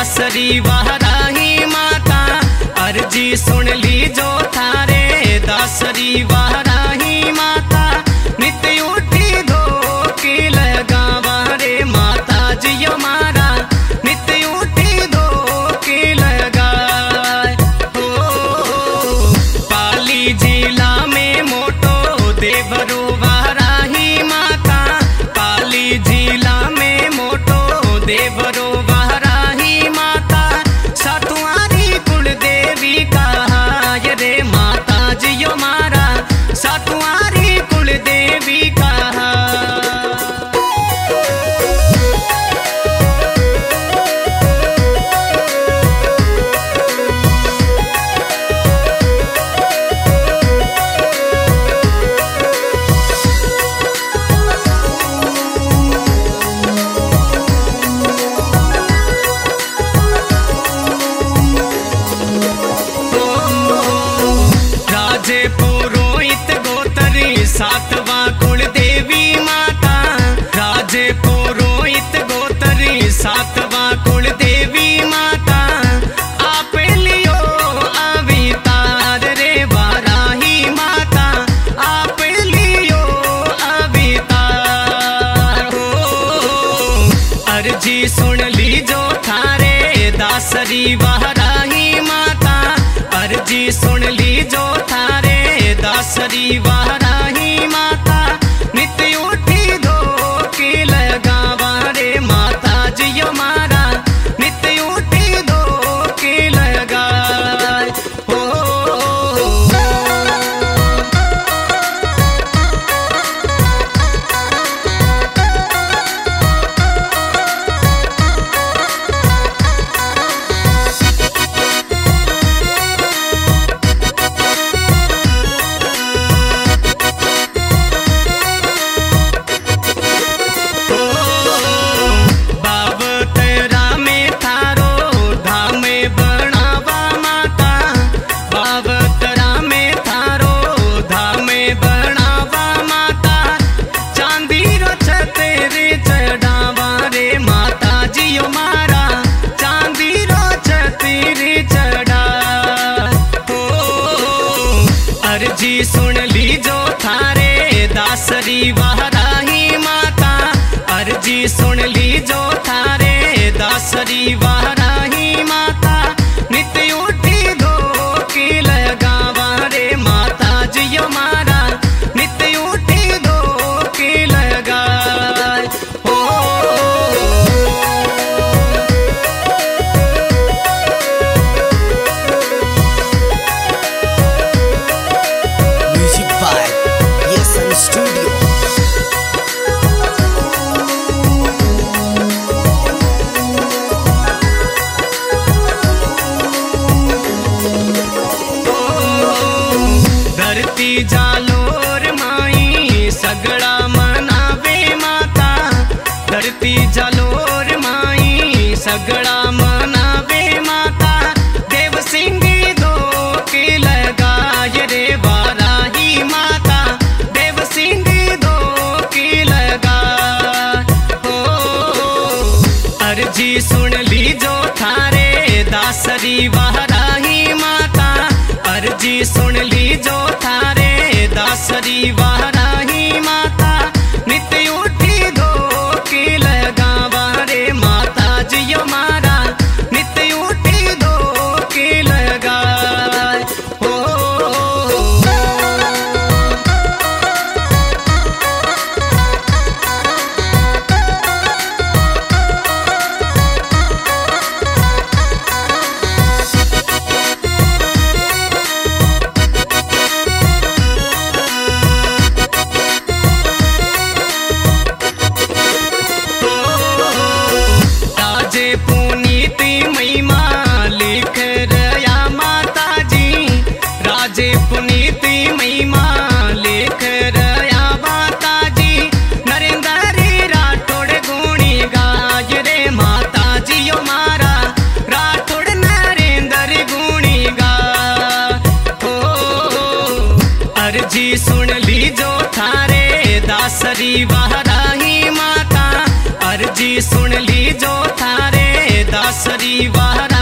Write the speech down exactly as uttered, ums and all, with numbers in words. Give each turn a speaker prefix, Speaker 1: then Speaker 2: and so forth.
Speaker 1: दासरी वाराही माता अर्जी सुन ली जो थारे दासरी वाराही माता नित्य उठी धो के लगावा रे माता जियो मारा नित्य उठी धो के लगाए हो पाली जिला में मोटो देवरो वाराही माता पाली जिला में मोटो देवरो वाराही माता सातुआरी कुल देवी कहा रे माता जियो मारा सातुआरी कुल देवी कहा पुरोहित गोतरी सातवां कुल देवी माता राजे पुरोहित गोतरी सातवां कुल देवी माता आप लियो अवतार रे वाराही माता आप लियो अवतार हो अर्जी सुन ली जो थारे दासरी वाराही माता अर्जी सुन ली जो थारे दासरी वाराही माता नित्य उठी धो के लगावा रे माता जियो मारा नित्य उठी धो के लगाए हो अर्जी सुन ली जो थारे दासरी वाराही माता अर्जी सुन ली जो थारे दासरी वाराही माता नित्य उठी धो के लगावा रे माता जियो मारा नित्य उठी धो के लगाए हो
Speaker 2: Studio.
Speaker 1: धरती जालोर माई सगड़ा मनावे माता धरती जालोर माई सगड़ा मनावे माता देव सिंह दो के लगाय रे वाराही माता देव सिंह दो के लगा हो अर्जी सुन ली जो थारे दासरी वाराही माता अर्जी सुन ली जो थारे दासरी वाराही माता नित्य उठी धो के लगावा रे माता जियो मारा नित्य उठी धो के लगाए हो पुनीति महिमा लेख रया माता जी नरेंद्र राठौड़ गुणी गाय रे माता जियो मारा राठौड़ नरेंद्र गुणी गा हो अर्जी सुन ली जो थारे दासरी वाराही माता अर्जी सुन ली जो थारे दास दासरी वारा